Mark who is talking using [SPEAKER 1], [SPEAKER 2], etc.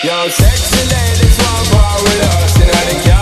[SPEAKER 1] Yo, sexy ladies want part with us, you know they